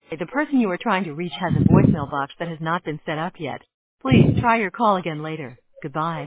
The person you are trying to reach has a voicemail box that has not been set up yet. Please try your call again later. Goodbye.